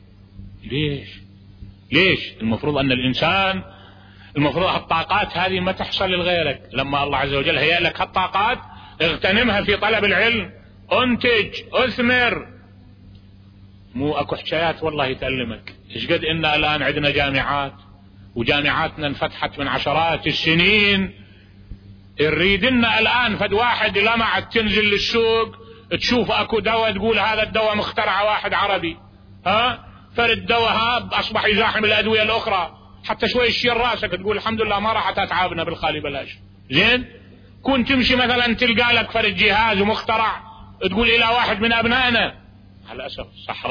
ليش المفروض ان الانسان المفروض هالطاقات هذه ما تحصل لغيرك. لما الله عز وجل هيأ لك هالطاقات اغتنمها في طلب العلم، انتج، اثمر. مو اكو حكايات والله تألمك. ايش قد ان الان عندنا جامعات، وجامعاتنا انفتحت من عشرات السنين، نريد لنا الان فد واحد لمع تنزل للسوق تشوف اكو دواء تقول هذا الدواء مخترعه واحد عربي، فرد دواء هاب اصبح يزاحم الادويه الاخرى، حتى شوي تشير راسك تقول الحمد لله ما راح تتعبنا بالخالي بلاش. زين كنت تمشي مثلا تلقى لك فرد جهاز مخترع تقول الى واحد من ابنائنا، على الاسف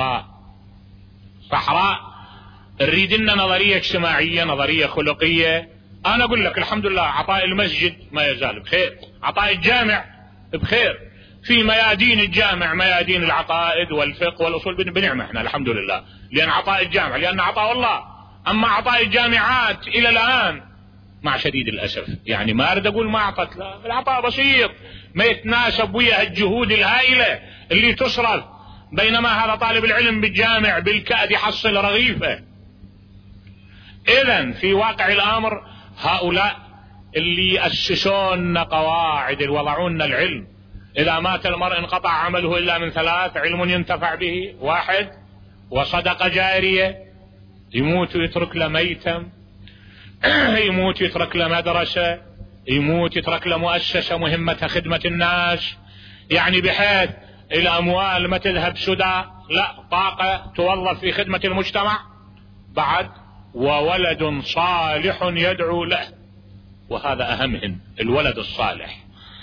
صحراء. نريد لنا نظريه اجتماعيه، نظريه خلقيه. انا اقول لك الحمد لله عطاء المسجد ما يزال بخير، عطاء الجامع بخير، في ميادين الجامع ميادين العقائد والفقه والاصول بنعمه احنا الحمد لله، لان عطاء الجامع، لان عطاء الله. اما عطاء الجامعات الى الان مع شديد الاسف يعني ما اريد اقول ما اعطت، لا العطاء بسيط ما يتناسب ويا الجهود الهائله اللي تصرف، بينما هذا طالب العلم بالجامع بالكاد يحصل رغيفه. اذا في واقع الامر هؤلاء اللي اسسون قواعد اللي وضعون العلم، اذا مات المرء انقطع عمله الا من ثلاث: علم ينتفع به، واحد، وصدقه جاريه، يموت ويترك له ميتم، يموت يترك له مدرسه، يموت يترك له مؤسسه مهمتها خدمه الناس، يعني بحيث الاموال ما تذهب سدى، لا طاقه توظف في خدمه المجتمع. بعد وولد صالح يدعو له، وهذا اهمهن الولد الصالح.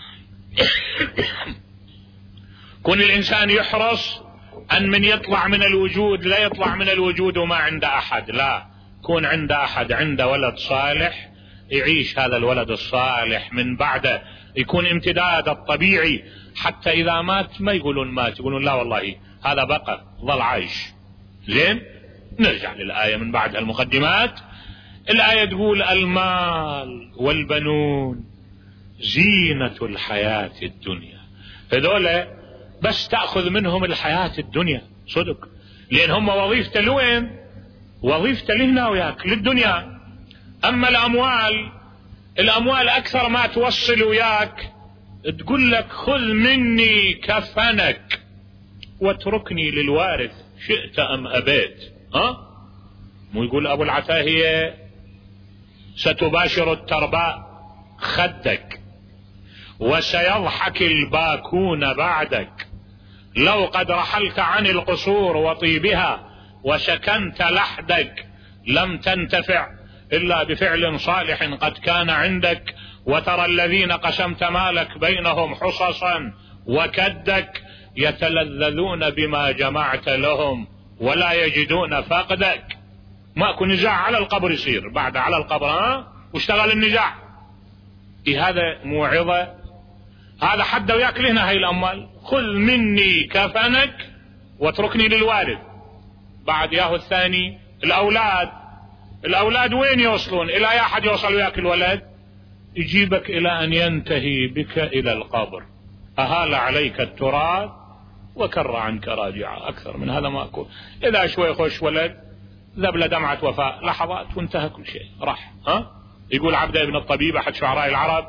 كون الانسان يحرص ان من يطلع من الوجود لا يطلع من الوجود وما عنده احد، لا، كون عنده احد عنده ولد صالح يعيش هذا الولد الصالح من بعده، يكون امتداد الطبيعي، حتى اذا مات ما يقولون مات، يقولون لا والله هذا بقى ظل عايش. زين نرجع للآية من بعد المقدمات. الآية تقول المال والبنون زينة الحياة الدنيا. هذول بس تأخذ منهم الحياة الدنيا صدق، لأن هم وظيفته لوين؟ وظيفته لهنا وياك للدنيا. أما الأموال أكثر ما توصل وياك تقول لك خذ مني كفنك واتركني للوارث شئت أم أبيت. مو يقول أبو العتاهية ستباشر الترباء خدك وسيضحك الباكون بعدك، لو قد رحلت عن القصور وطيبها وسكنت لحدك لم تنتفع إلا بفعل صالح قد كان عندك، وترى الذين قسمت مالك بينهم حصصا وكدك يتلذذون بما جمعت لهم ولا يجدون فقدك. ماكو نزاع على القبر يصير بعد على القبر واشتغل النزاع. هذا موعظة، هذا حد وياك لهنا هاي الأموال، خذ مني كفنك واتركني للوارث. بعد ياهو الثاني الأولاد وين يوصلون؟ إلى أي أحد يوصل وياك الولد يجيبك إلى أن ينتهي بك إلى القبر. أهال عليك التراث وكر عنك راجعا، أكثر من هذا ما أكون. إذا شوي خوش ولد ذبل دمعة وفاء لحظات وانتهى كل شيء راح. يقول عبده ابن الطبيب أحد شعراء العرب: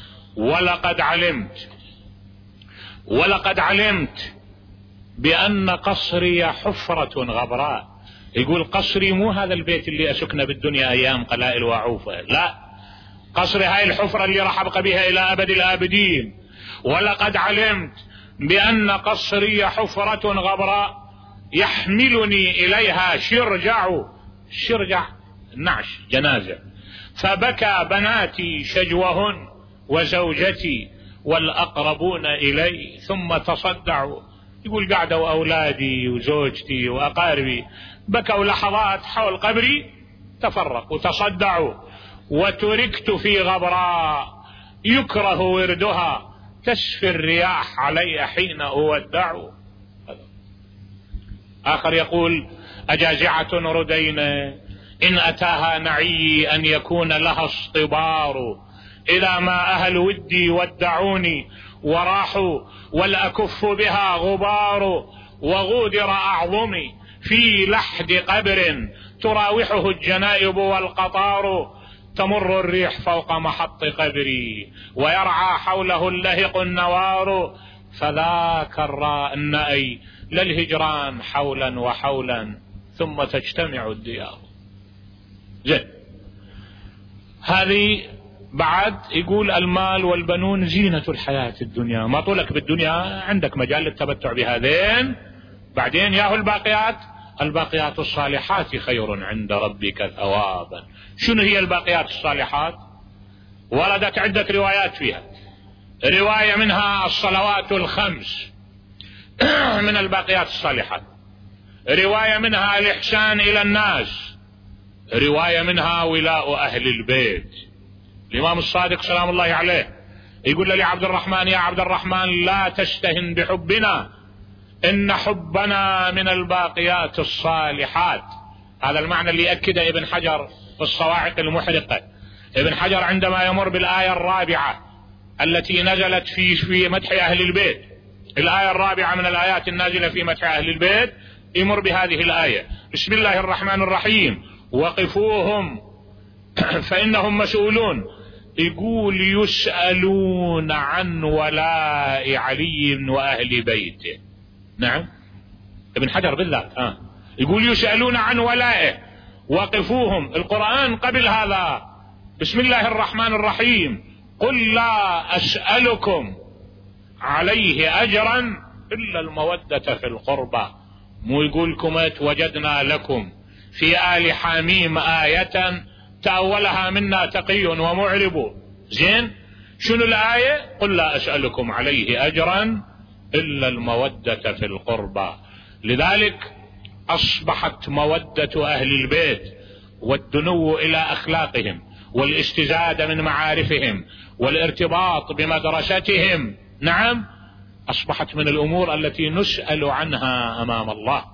ولقد علمت بأن قصري حفرة غبراء. يقول قصري مو هذا البيت اللي أسكنه بالدنيا أيام قلائل وعوفة، لا، قصري هاي الحفرة اللي راح أبقى بها إلى أبد الآبدين. ولقد علمت بأن قصري حفرة غبراء يحملني إليها شرجع نعش جنازة، فبكى بناتي شجوهن وزوجتي والأقربون إلي ثم تصدعوا. يقول قعدوا أولادي وزوجتي وأقاربي بكوا لحظات حول قبري، تفرقوا تصدعوا، وتركت في غبراء يكره وردها تسفي الرياح علي حين أودع. آخر يقول: أجازعة ردينا إن أتاها نعي أن يكون لها اصطبار، إذا ما أهل ودي ودعوني وراحوا والأكف بها غبار، وغودر أعظمي في لحد قبر تراوحه الجنائب والقطار، تمر الريح فوق محط قبري ويرعى حوله اللهق النوار، فذاك النأي للهجران حولا وحولا ثم تجتمع الديار. زين، هذه بعد يقول المال والبنون زينة الحياة الدنيا، ما طولك بالدنيا عندك مجال للتمتع بهذين، بعدين ياهو الباقيات الصالحات خير عند ربك ثوابا. شنو هي الباقيات الصالحات؟ وردت عدة روايات فيها، رواية منها الصلوات الخمس من الباقيات الصالحات، رواية منها الإحسان إلى الناس، رواية منها ولاء أهل البيت. الإمام الصادق سلام الله عليه يقول لي عبد الرحمن: يا عبد الرحمن لا تستهن بحبنا، إن حبنا من الباقيات الصالحات. هذا المعنى اللي أكده ابن حجر في الصواعق المحرقة. ابن حجر عندما يمر بالآية الرابعة التي نزلت في مدح أهل البيت، الآية الرابعة من الآيات النازلة في مدح أهل البيت، يمر بهذه الآية: بسم الله الرحمن الرحيم وقفوهم فإنهم مسؤولون. يقول يسألون عن ولاء علي وأهل بيته. نعم، ابن حجر بالذات يقول يسألون عن ولائه وقفوهم. القرآن قبل هذا بسم الله الرحمن الرحيم: قل لا أسألكم عليه أجرا إلا المودة في القربى. مو يقولكم وجدنا لكم في آل حميم آية تأولها منا تقي ومعرب. زين، شنو الآية؟ قل لا أسألكم عليه أجرا إلا المودة في القربى. لذلك أصبحت مودة أهل البيت والدنو إلى أخلاقهم والاستزادة من معارفهم والارتباط بمدرستهم، نعم، أصبحت من الأمور التي نسأل عنها أمام الله.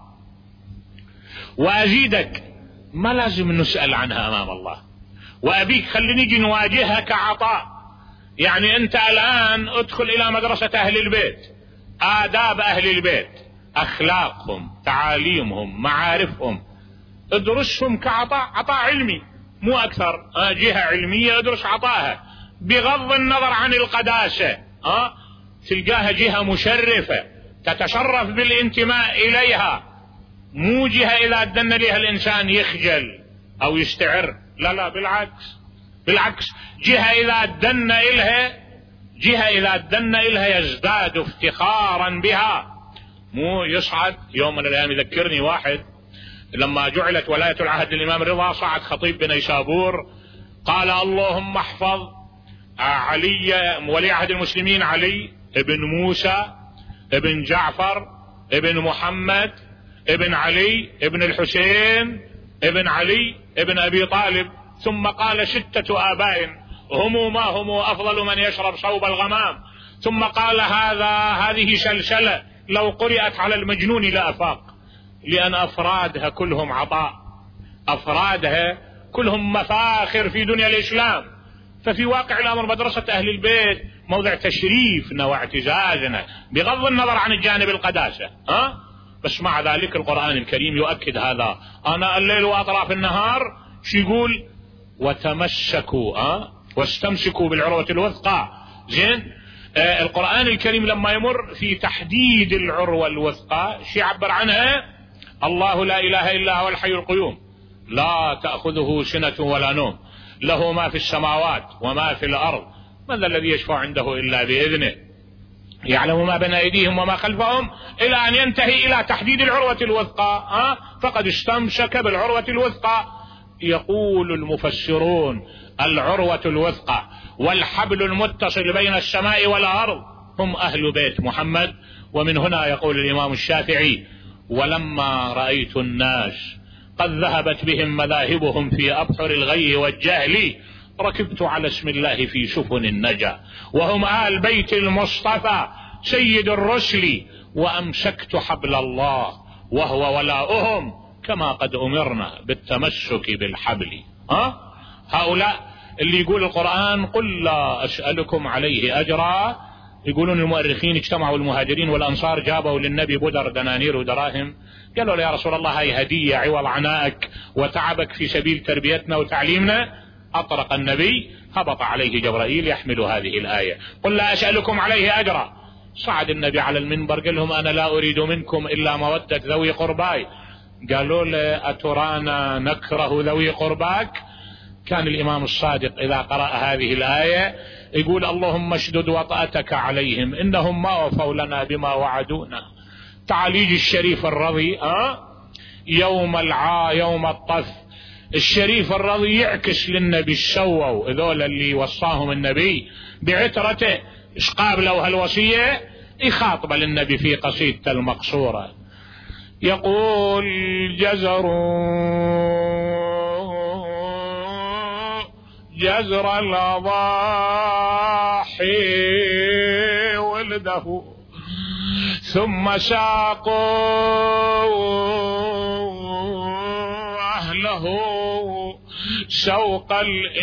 وأزيدك، ما لازم نسأل عنها أمام الله، وأبيك خليني نجي نواجهها كعطاء. يعني أنت الآن ادخل إلى مدرسة أهل البيت، آداب أهل البيت، أخلاقهم، تعاليمهم، معارفهم، ادرسهم كعطاء، عطاء علمي مو أكثر. جهة علمية ادرس عطاها بغض النظر عن القداسة. تلقاها جهة مشرفة تتشرف بالانتماء إليها، مو جهة إذا أدن لها الإنسان يخجل أو يستعر، لا لا، بالعكس جهة إذا أدن إلها يزداد افتخارا بها، مو يصعد. يوم من الأيام يذكرني واحد لما جعلت ولاية العهد للإمام رضا، صعد خطيب بنيسابور قال: اللهم احفظ علي ولي عهد المسلمين علي ابن موسى ابن جعفر ابن محمد ابن علي ابن الحسين ابن علي ابن أبي طالب. ثم قال: 6 آباء هم ما هم أفضل من يشرب صوب الغمام. ثم قال: هذه سلسلة لو قرأت على المجنون لأفاق، لأن أفرادها كلهم عطاء، أفرادها كلهم مفاخر في دنيا الإسلام. ففي واقع الأمر مدرسة أهل البيت موضع تشريفنا واعتزازنا بغض النظر عن الجانب القداسة. بس مع ذلك القرآن الكريم يؤكد هذا آناء الليل وأطراف النهار. شو يقول؟ وتمسكوا واستمسكوا بالعروة الوثقى. زين، القرآن الكريم لما يمر في تحديد العروة الوثقى شو يعبر عنها؟ الله لا إله إلا هو الحي القيوم لا تأخذه سنة ولا نوم، له ما في السماوات وما في الأرض، من ذا الذي يشفع عنده إلا بإذنه، يعلم ما بين أيديهم وما خلفهم، إلى أن ينتهي إلى تحديد العروة الوثقى. فقد استمسك بالعروة الوثقى. يقول المفسرون: العروة الوثقى والحبل المتصل بين السماء والأرض هم أهل بيت محمد. ومن هنا يقول الإمام الشافعي: ولما رأيت الناس قد ذهبت بهم مذاهبهم في أبحر الغي والجهل، ركبت على اسم الله في سفن النجا، وهم آل بيت المصطفى سيد الرسل، وأمسكت حبل الله وهو ولاؤهم كما قد أمرنا بالتمسك بالحبل. هؤلاء اللي يقول القرآن قل لا أسألكم عليه أجرا، يقولون المؤرخين اجتمعوا المهاجرين والأنصار جابوا للنبي بدر دنانير ودراهم، قالوا له يا رسول الله هاي هدية عوض عنائك وتعبك في سبيل تربيتنا وتعليمنا. أطرق النبي، هبط عليه جبرائيل يحمل هذه الآية قل لا أسألكم عليه أجرا. صعد النبي على المنبر قال لهم أنا لا أريد منكم إلا مودة ذوي قرباي. قالوا له أترانا نكره ذوي قرباك؟ كان الإمام الصادق إذا قرأ هذه الآية يقول اللهم اشدد وطأتك عليهم إنهم ما وفوا لنا بما وعدونا. تعاليج الشريف الرضي يوم الطف، الشريف الرضي يعكس للنبي السووا ذول اللي وصاهم النبي بعترته. ايش قابلوا هالوصية؟ يخاطب للنبي في قصيدة المقصورة يقول جزر الأضاحي ولده ثم ساقوا أهله سوق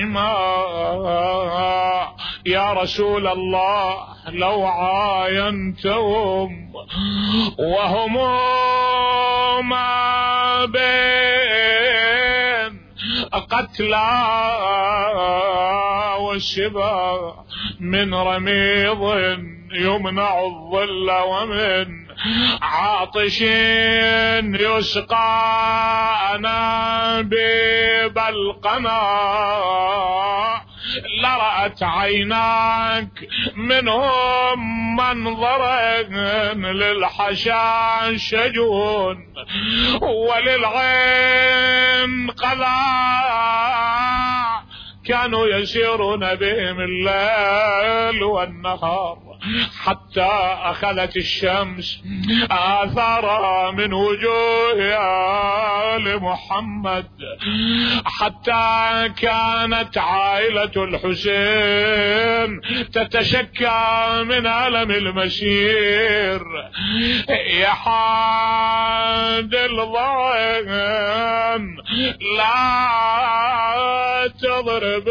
الإماء. يا رسول الله لو عاينتهم وهم ما بين قتلى والشبا من رميض يمنع الظل ومن عاطش يسقى أنابيب القنا. لرأت عيناك منهم منظرا للحشا شجون وللعين قذا كانوا يسيرون بهم الليل والنهار حتى أخذت الشمس آثارها من وجوه آل محمد، حتى كانت عائلة الحسين تتشكى من ألم المسير. يا حاد الظن لا تضرب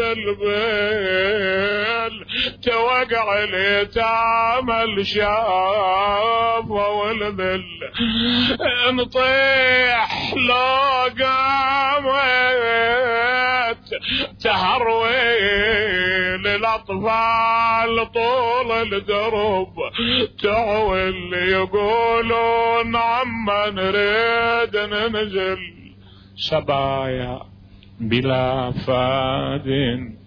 البيل توقع اليتامى الشاب والذل. نطيح لو قامت تهروي للأطفال طول الدرب تعوي اللي يقولون عما نريد ننزل سبايا بلا فاد